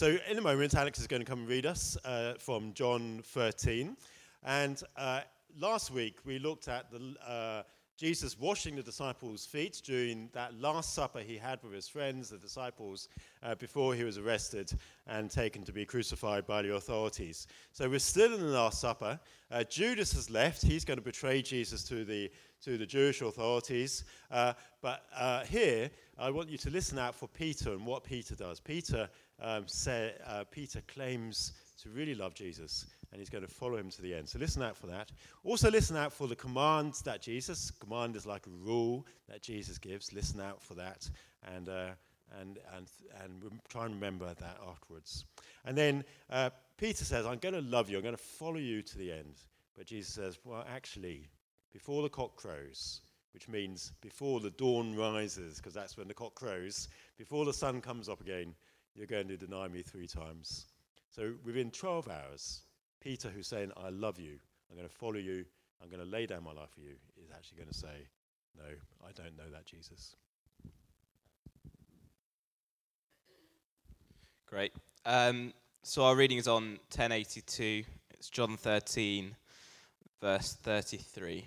So in a moment, Alex is going to come and read us from John 13. And last week, we looked at Jesus washing the disciples' feet during that last supper he had with his friends, the disciples, before he was arrested and taken to be crucified by the authorities. So we're still in the Last Supper. Judas has left. He's going to betray Jesus to the Jewish authorities. But here, I want you to listen out for Peter and what Peter does. Peter claims to really love Jesus, and he's going to follow him to the end. So listen out for that. Also listen out for the commands that command is like a rule that Jesus gives. Listen out for that, and try and remember that afterwards. And then Peter says, I'm going to love you, I'm going to follow you to the end. But Jesus says, well, actually, before the cock crows, which means before the dawn rises, because that's when the cock crows, before the sun comes up again, you're going to deny me 3 times. So within 12 hours, Peter, who's saying, I love you, I'm going to follow you, I'm going to lay down my life for you, is actually going to say, no, I don't know that Jesus. Great. So our reading is on 1082. It's John 13, verse 33.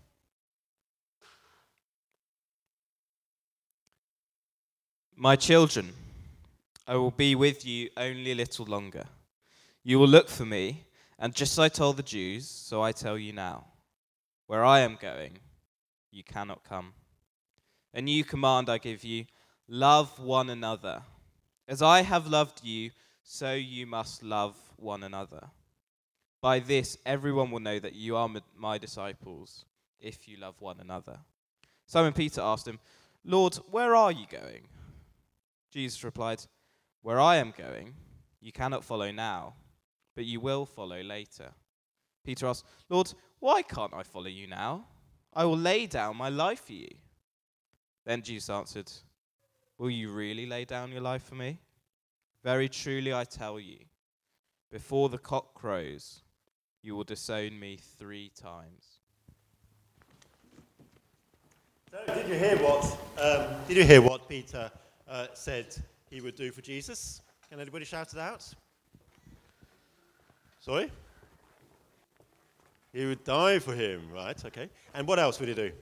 My children, I will be with you only a little longer. You will look for me, and just as I told the Jews, so I tell you now. Where I am going, you cannot come. A new command I give you, love one another. As I have loved you, so you must love one another. By this, everyone will know that you are my disciples, if you love one another. Simon Peter asked him, Lord, where are you going? Jesus replied, where I am going, you cannot follow now, but you will follow later. Peter asked, Lord, why can't I follow you now? I will lay down my life for you. Then Jesus answered, will you really lay down your life for me? Very truly I tell you, before the cock crows, you will disown me 3 times. So did you hear what Peter said he would do for Jesus? Can anybody shout it out? Sorry? He would die for him, right? Okay. And what else would he do?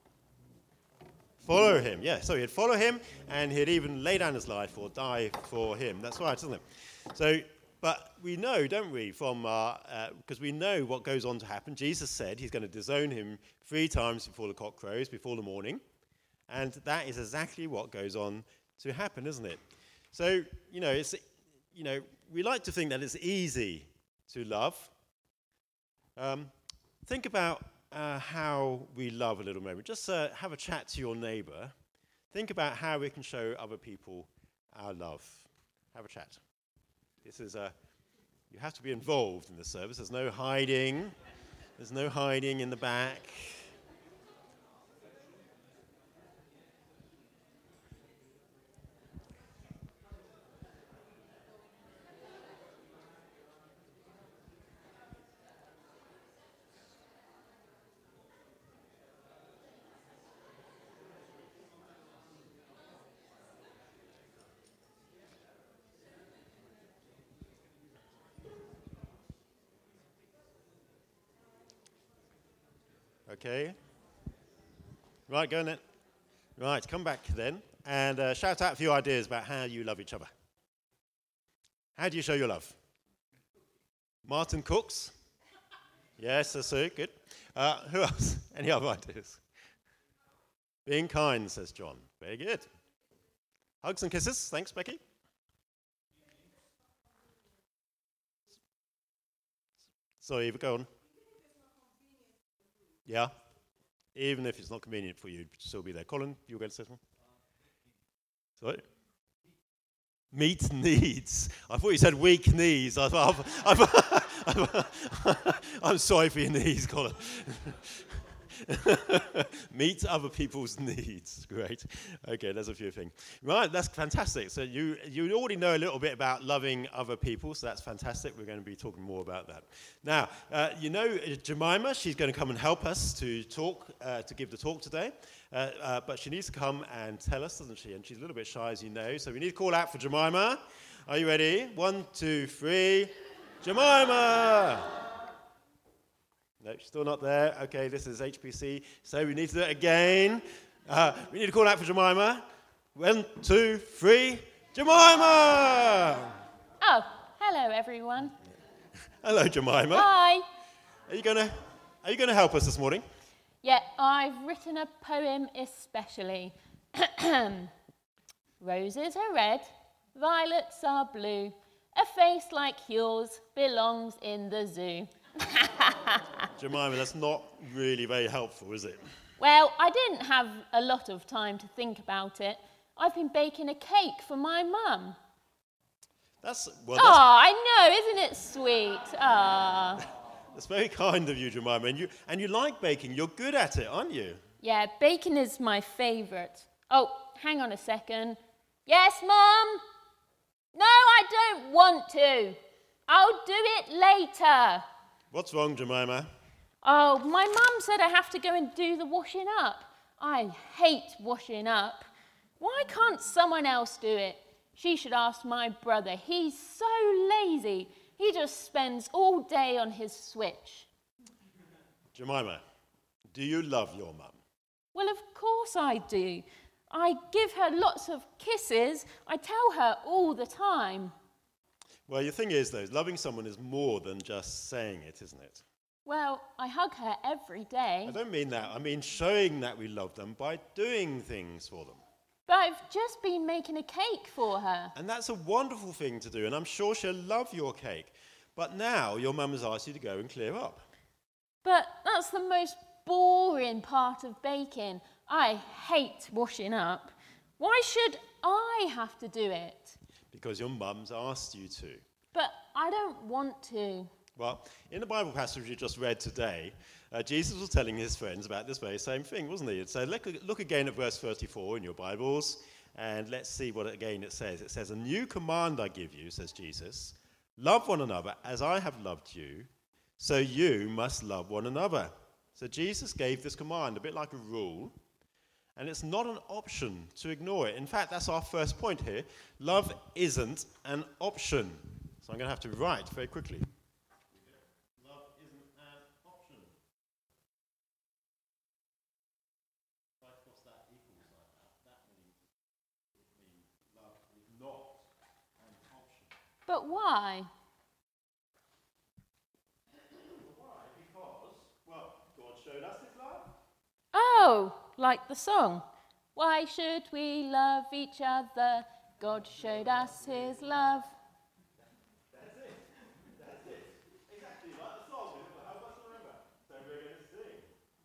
Follow him, yeah. So he'd follow him, and he'd even lay down his life or die for him. That's right, isn't it? So, but we know, don't we, from because we know what goes on to happen. Jesus said he's going to disown him 3 times before the cock crows, before the morning, and that is exactly what goes on to happen, isn't it? So, we like to think that it's easy to love. Think about how we love a little moment. Just have a chat to your neighbour. Think about how we can show other people our love. Have a chat. This is you have to be involved in the service. There's no hiding. There's no hiding in the back. Okay. Right, go on then. Right, come back then and shout out a few ideas about how you love each other. How do you show your love? Martin cooks? Yes, that's it, good. Who else? Any other ideas? Being kind, says John. Very good. Hugs and kisses. Thanks, Becky. Sorry, Eva, go on. Yeah, even if it's not convenient for you, still be there. Colin, you were going to say something? Sorry? Meet needs. I thought you said weak knees. I'm sorry for your knees, Colin. Meet other people's needs. Great. Okay, there's a few things. Right, that's fantastic. So you already know a little bit about loving other people, so that's fantastic. We're going to be talking more about that. Now, Jemima, she's going to come and help us to talk, to give the talk today. But she needs to come and tell us, doesn't she? And she's a little bit shy, as you know, so we need to call out for Jemima. Are you ready? 1, 2, 3. Jemima! No, she's still not there. Okay, this is HPC, so we need to do it again. We need to call out for Jemima. 1, 2, 3. Jemima! Oh, hello everyone. Hello, Jemima. Hi. Are you gonna help us this morning? Yeah, I've written a poem especially. Roses are red, violets are blue. A face like yours belongs in the zoo. Jemima, that's not really very helpful, is it? Well, I didn't have a lot of time to think about it. I've been baking a cake for my mum. That's I know, isn't it sweet? that's very kind of you, Jemima. And you like baking. You're good at it, aren't you? Yeah, bacon is my favourite. Oh, hang on a second. Yes, Mum? No, I don't want to. I'll do it later. What's wrong, Jemima? Oh, my mum said I have to go and do the washing up. I hate washing up. Why can't someone else do it? She should ask my brother. He's so lazy. He just spends all day on his Switch. Jemima, do you love your mum? Well, of course I do. I give her lots of kisses. I tell her all the time. Well, the thing is, though, loving someone is more than just saying it, isn't it? Well, I hug her every day. I don't mean that. I mean showing that we love them by doing things for them. But I've just been making a cake for her. And that's a wonderful thing to do, and I'm sure she'll love your cake. But now your mum has asked you to go and clear up. But that's the most boring part of baking. I hate washing up. Why should I have to do it? Because your mum's asked you to. But I don't want to. Well, in the Bible passage you just read today, Jesus was telling his friends about this very same thing, wasn't he? So look again at verse 34 in your Bibles, and let's see what again it says. It says, "A new command I give you," says Jesus, "love one another as I have loved you, so you must love one another." So Jesus gave this command, a bit like a rule, and it's not an option to ignore it. In fact, that's our first point here. Love isn't an option. So I'm going to have to write very quickly. But why? Why? Because, well, God showed us his love. Oh, like the song. Why should we love each other? God showed us his love. That's it. That's it. Exactly like the song. Help us remember. So we're going to sing.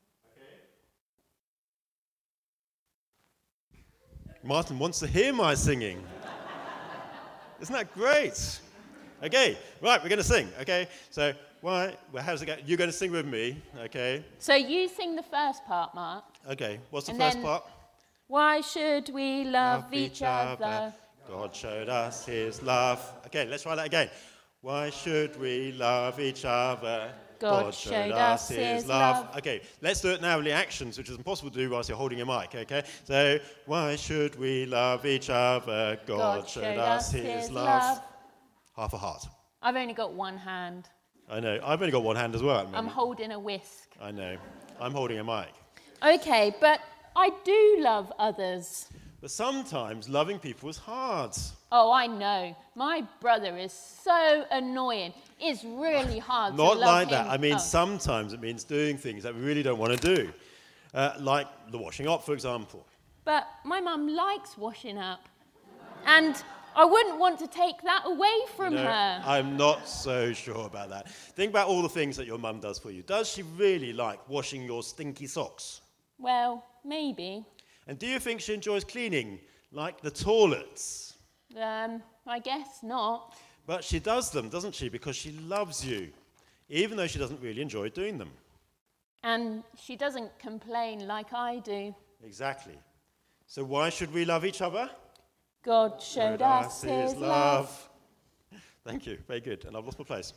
Okay? Martin wants to hear my singing. Isn't that great? Okay, right, we're going to sing, okay? So, how's it go? You're going to sing with me, okay? So you sing the first part, Mark. Okay, what's the And first then- part? Why should we love each other? God showed us his love. Okay, let's try that again. Why should we love each other? God showed us his love. Okay, let's do it now with the actions, which is impossible to do whilst you're holding a mic, okay? So, why should we love each other? God showed us his love. Half a heart. I've only got one hand. I know. I've only got one hand as well at the I'm moment. holding a whisk. I know. I'm holding a mic. Okay, but I do love others. But sometimes loving people is hard. Oh, I know. My brother is so annoying. It's really hard to Not love like him. that. I mean, Oh. sometimes it means doing things that we really don't want to do. Like the washing up, for example. But my mum likes washing up. And I wouldn't want to take that away from No, her. I'm not so sure about that. Think about all the things that your mum does for you. Does she really like washing your stinky socks? Well, maybe. And do you think she enjoys cleaning, like the toilets? I guess not. But she does them, doesn't she? Because she loves you, even though she doesn't really enjoy doing them. And she doesn't complain like I do. Exactly. So why should we love each other? God showed us his love. Thank you. Very good. And I've lost my place.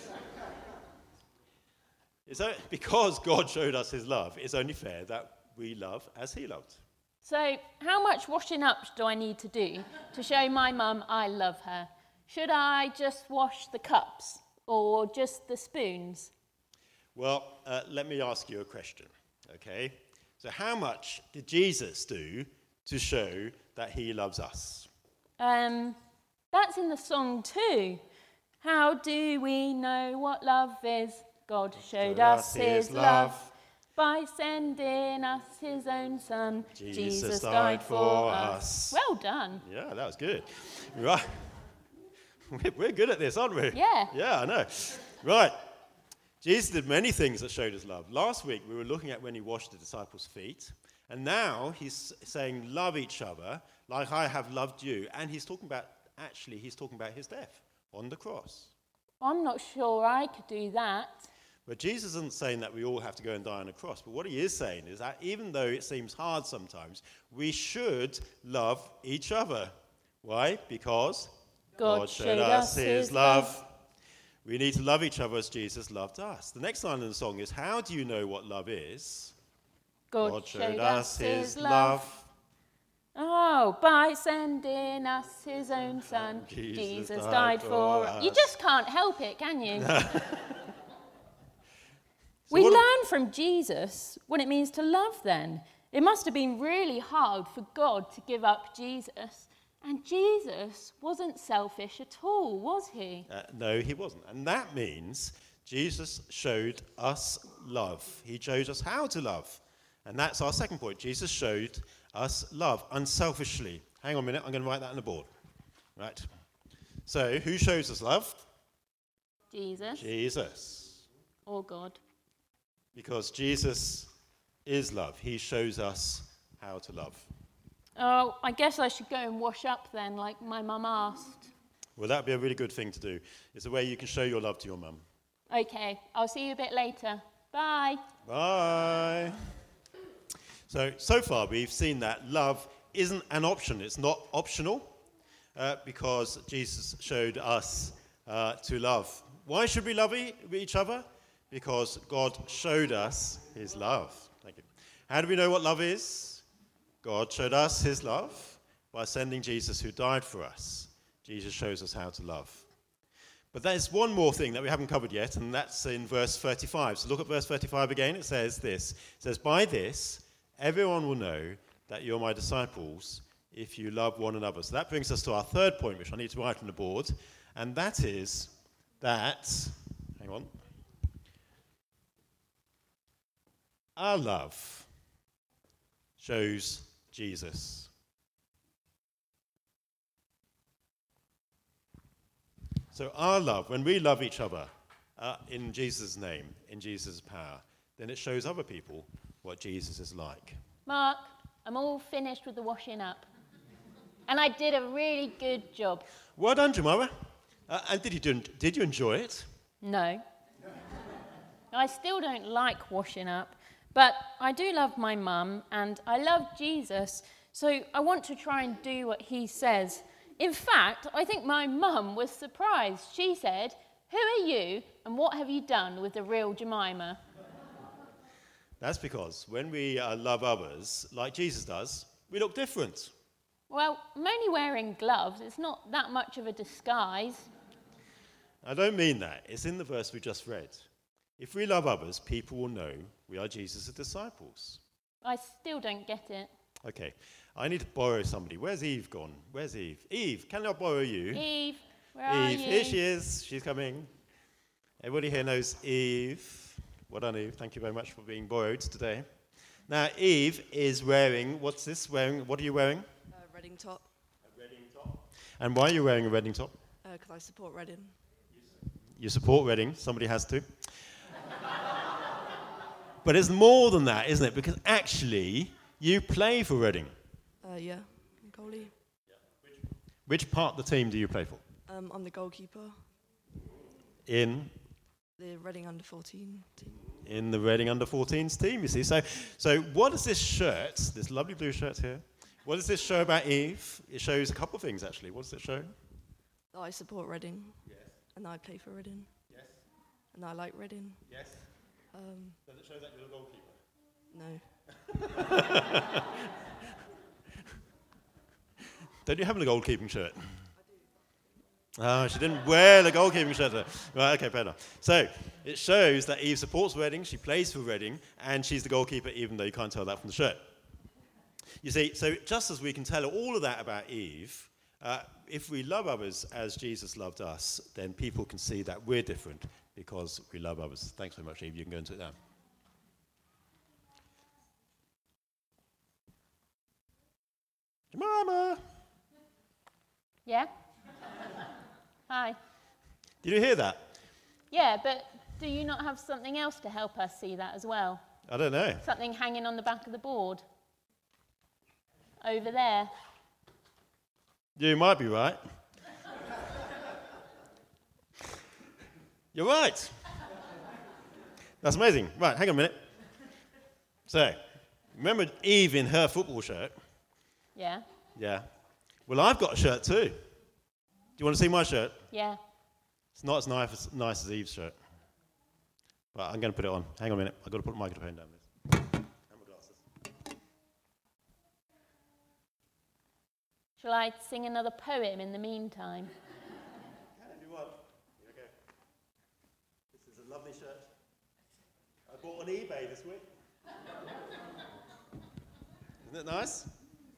Because God showed us his love, it's only fair that we love as he loved. So, how much washing up do I need to do to show my mum I love her? Should I just wash the cups or just the spoons? Well, let me ask you a question, okay? So how much did Jesus do to show that he loves us? That's in the song too. How do we know what love is? God showed us his love by sending us his own son. Jesus died for us. Well done. Yeah, that was good. Right. We're good at this, aren't we? Yeah. Yeah, I know. Right. Jesus did many things that showed his love. Last week, we were looking at when he washed the disciples' feet. And now he's saying, love each other like I have loved you. And he's talking about his death on the cross. I'm not sure I could do that. But Jesus isn't saying that we all have to go and die on a cross. But what he is saying is that even though it seems hard sometimes, we should love each other. Why? Because God showed us his love. We need to love each other as Jesus loved us. The next line in the song is, how do you know what love is? God showed us his love. Oh, by sending us his own son, Jesus died for us. You just can't help it, can you? We learn from Jesus what it means to love then. It must have been really hard for God to give up Jesus. And Jesus wasn't selfish at all, was he? No, he wasn't. And that means Jesus showed us love. He showed us how to love. And that's our second point. Jesus showed us love unselfishly. Hang on a minute, I'm going to write that on the board. Right. So, who shows us love? Jesus. Jesus. Or God. Because Jesus is love. He shows us how to love. Oh, I guess I should go and wash up then, like my mum asked. Well, that would be a really good thing to do. It's a way you can show your love to your mum. Okay, I'll see you a bit later. Bye. Bye. So far we've seen that love isn't an option. It's not optional because Jesus showed us to love. Why should we love each other? Because God showed us his love. Thank you. How do we know what love is? God showed us his love by sending Jesus who died for us. Jesus shows us how to love. But there's one more thing that we haven't covered yet, and that's in verse 35. So look at verse 35 again. It says this. It says, by this, everyone will know that you're my disciples if you love one another. So that brings us to our third point, which I need to write on the board, and that is that, hang on, our love shows Jesus. So our love, when we love each other in Jesus' name, in Jesus' power, then it shows other people what Jesus is like. Mark, I'm all finished with the washing up. And I did a really good job. Well done, Jemima. And did you enjoy it? No. I still don't like washing up, but I do love my mum and I love Jesus, so I want to try and do what he says. In fact, I think my mum was surprised. She said, "Who are you and what have you done with the real Jemima?" That's because when we love others, like Jesus does, we look different. Well, I'm only wearing gloves. It's not that much of a disguise. I don't mean that. It's in the verse we just read. If we love others, people will know we are Jesus' disciples. I still don't get it. Okay, I need to borrow somebody. Where's Eve gone? Where's Eve? Eve, can I borrow you? Eve, where are you? Here she is. She's coming. Everybody here knows Eve. Well done, Eve. Thank you very much for being borrowed today. Now, Eve is wearing, what's this? What are you wearing? A Reading top. A Reading top. And why are you wearing a Reading top? Because I support Reading. You support Reading. Somebody has to. But it's more than that, isn't it? Because actually, you play for Reading. Yeah, goalie. Which part of the team do you play for? I'm the goalkeeper. In the Reading under-14 team. In the Reading under-14s team, you see. So what does this shirt, this lovely blue shirt here, what does this show about Eve? It shows a couple of things, actually. What does it show? That I support Reading. Yes. And I play for Reading. Yes. And I like Reading. Yes. Does it show that you're a goalkeeper? No. Don't you have a goalkeeping shirt? Oh, she didn't wear the goalkeeping shirt. Right, okay, fair enough. So it shows that Eve supports Reading, she plays for Reading, and she's the goalkeeper, even though you can't tell that from the shirt. You see, so just as we can tell all of that about Eve, if we love others as Jesus loved us, then people can see that we're different because we love others. Thanks very much, Eve. You can go and sit down. Jemima! Yeah? Hi. Did you hear that? Yeah, but do you not have something else to help us see that as well? I don't know. Something hanging on the back of the board? Over there. You might be right. You're right. That's amazing. Right, hang on a minute. So, remember Eve in her football shirt? Yeah? Yeah. Well, I've got a shirt too. Do you want to see my shirt? Yeah. It's not as nice as Eve's shirt. But I'm going to put it on. Hang on a minute. I've got to put the microphone down. And my glasses. Shall I sing another poem in the meantime? If you want. Here we go. This is a lovely shirt. I bought on eBay this week. Isn't it nice?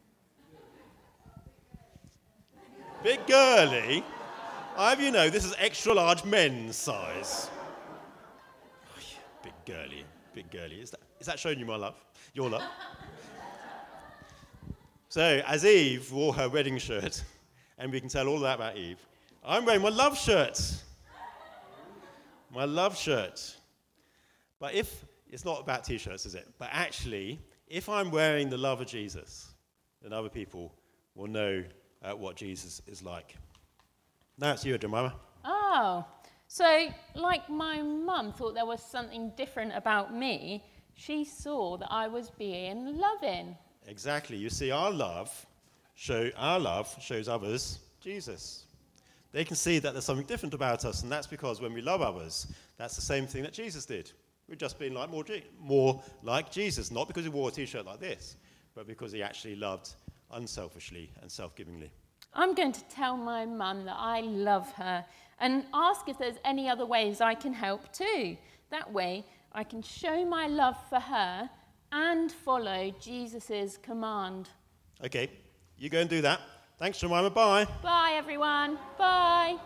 Bit girly. I have you know this is extra large men's size. Oh, yeah, bit girly, bit girly. Is that showing you my love? Your love? So, as Eve wore her wedding shirt, and we can tell all that about Eve, I'm wearing my love shirt. My love shirt. But if, it's not about t-shirts, is it? But actually, if I'm wearing the love of Jesus, then other people will know what Jesus is like. Now it's you, Jemima. Oh, so like my mum thought there was something different about me, she saw that I was being loving. Exactly. You see, our love shows others Jesus. They can see that there's something different about us, and that's because when we love others, that's the same thing that Jesus did. We've just been like more like Jesus, not because he wore a t-shirt like this, but because he actually loved unselfishly and self-givingly. I'm going to tell my mum that I love her and ask if there's any other ways I can help too. That way, I can show my love for her and follow Jesus' command. Okay, you go and do that. Thanks, Jemima. Bye. Bye, everyone. Bye.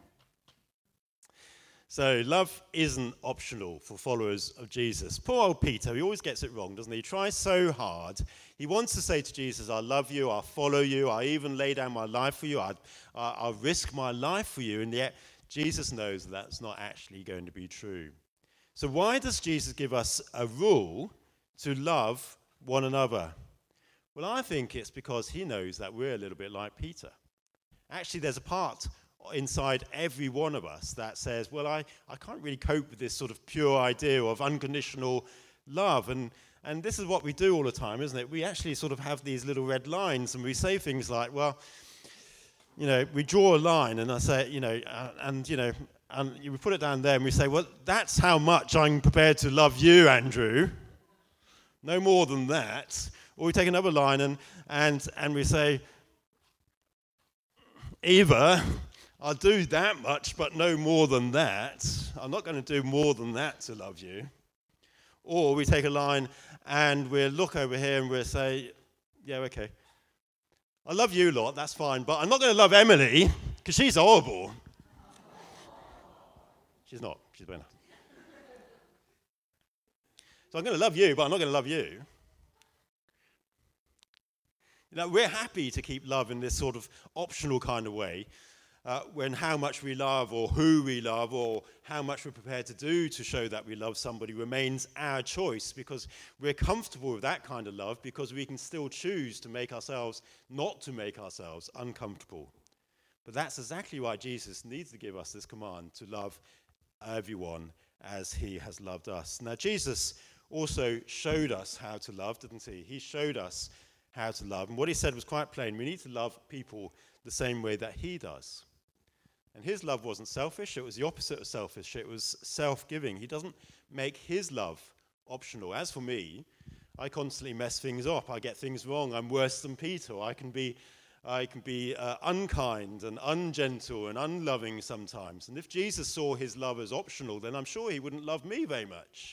So, love isn't optional for followers of Jesus. Poor old Peter, he always gets it wrong, doesn't he? He tries so hard. He wants to say to Jesus, I love you, I'll follow you, I even lay down my life for you, I'll risk my life for you, and yet Jesus knows that's not actually going to be true. So why does Jesus give us a rule to love one another? Well, I think it's because he knows that we're a little bit like Peter. Actually, there's a part inside every one of us that says, well, I can't really cope with this sort of pure idea of unconditional love. And this is what we do all the time, isn't it? We actually sort of have these little red lines and we say things like, well, you know, we draw a line and I say, and we put it down there and we say, well, that's how much I'm prepared to love you, Andrew. No more than that. Or we take another line and we say, Eva, I'll do that much, but no more than that. I'm not going to do more than that to love you. Or we take a line and we'll look over here and we'll say, yeah, okay, I love you lot, that's fine, but I'm not going to love Emily because she's horrible. She's not, she's better. So I'm going to love you, but I'm not going to love you. We're happy to keep love in this sort of optional kind of way, when how much we love or who we love or how much we're prepared to do to show that we love somebody remains our choice, because we're comfortable with that kind of love because we can still choose to make ourselves, not to make ourselves uncomfortable. But that's exactly why Jesus needs to give us this command to love everyone as he has loved us. Now, Jesus also showed us how to love, didn't he? He showed us how to love. And what he said was quite plain. We need to love people the same way that he does. And his love wasn't selfish. It was the opposite of selfish. It was self-giving. He doesn't make his love optional. As for me, I constantly mess things up. I get things wrong. I'm worse than Peter. I can be I can be unkind and ungentle and unloving sometimes. And if Jesus saw his love as optional, then I'm sure he wouldn't love me very much.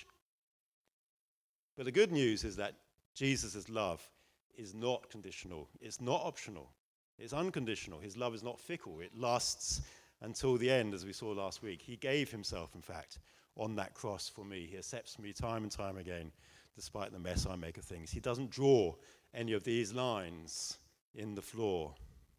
But the good news is that Jesus' love is not conditional. It's not optional. It's unconditional. His love is not fickle. It lasts until the end, as we saw last week. He gave himself, in fact, on that cross for me. He accepts me time and time again, despite the mess I make of things. He doesn't draw any of these lines in the floor.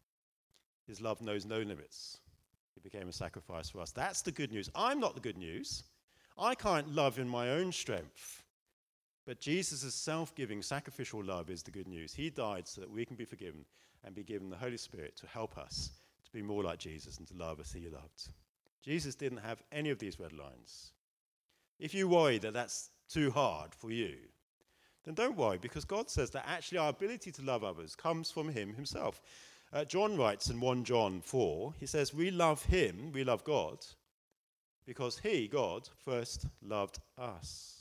His love knows no limits. He became a sacrifice for us. That's the good news. I'm not the good news. I can't love in my own strength. But Jesus' self-giving, sacrificial love is the good news. He died so that we can be forgiven and be given the Holy Spirit to help us to be more like Jesus and to love as he loved. Jesus didn't have any of these red lines. If you worry that that's too hard for you, then don't worry, because God says that actually our ability to love others comes from him himself. John writes in 1 John 4, he says, we love him, we love God, because he, God, first loved us.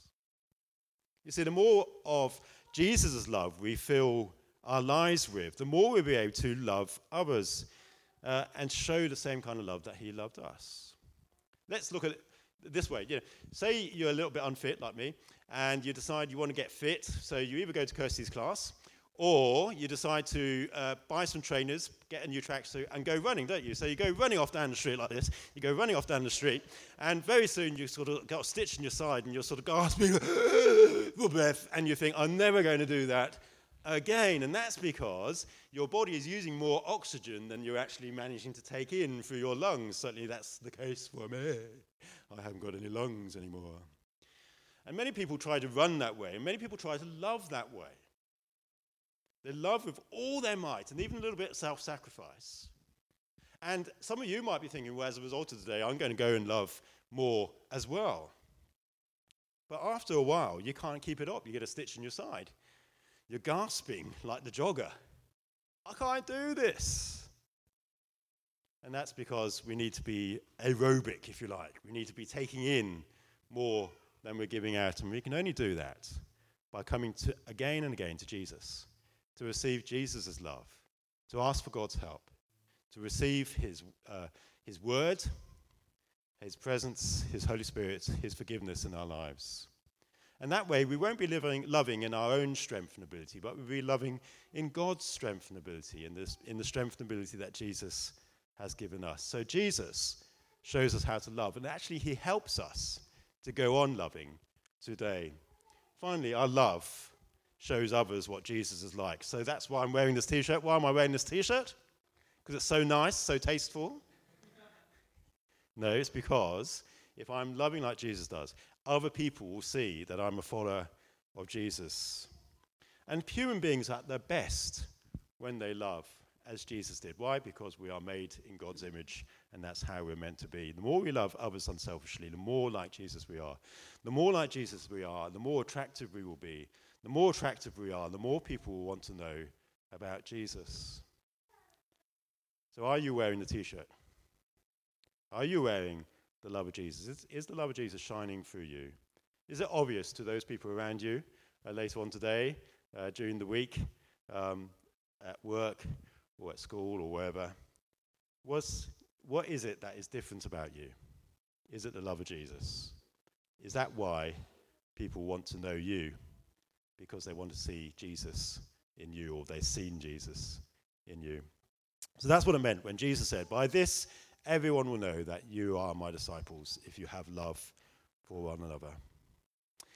You see, the more of Jesus' love we fill our lives with, the more we'll be able to love others and show the same kind of love that he loved us. Let's look at it this way. Say you're a little bit unfit like me, and you decide you want to get fit, so you either go to Kirsty's class, or you decide to buy some trainers, get a new tracksuit, and go running, don't you? So you go running off down the street like this. You go running off down the street, and very soon you sort of got a stitch in your side, and you're sort of gasping for breath, and you think, I'm never going to do that again. And that's because your body is using more oxygen than you're actually managing to take in through your lungs. Certainly that's the case for me. I haven't got any lungs anymore. And many people try to run that way, and many people try to love that way. They love with all their might, and even a little bit of self-sacrifice. And some of you might be thinking, well, as a result of today, I'm going to go and love more as well. But after a while, you can't keep it up. You get a stitch in your side. You're gasping like the jogger. I can't do this. And that's because we need to be aerobic, if you like. We need to be taking in more than we're giving out. And we can only do that by coming to again and again to Jesus, to receive Jesus' love, to ask for God's help, to receive his word, his presence, his Holy Spirit, his forgiveness in our lives. And that way, we won't be loving in our own strength and ability, but we'll be loving in God's strength and ability, in the strength and ability that Jesus has given us. So Jesus shows us how to love, and actually he helps us to go on loving today. Finally, our love shows others what Jesus is like. So that's why I'm wearing this t-shirt. Why am I wearing this t-shirt? Because it's so nice, so tasteful? No, it's because if I'm loving like Jesus does, other people will see that I'm a follower of Jesus. And human beings are at their best when they love as Jesus did. Why? Because we are made in God's image, and that's how we're meant to be. The more we love others unselfishly, the more like Jesus we are. The more like Jesus we are, the more attractive we will be. The more attractive we are, the more people will want to know about Jesus. So are you wearing the t-shirt? Are you wearing the love of Jesus? Is the love of Jesus shining through you? Is it obvious to those people around you later on today, during the week, at work or at school or wherever? What is it that is different about you? Is it the love of Jesus? Is that why people want to know you? Because they want to see Jesus in you, or they've seen Jesus in you. So that's what it meant when Jesus said, by this everyone will know that you are my disciples if you have love for one another.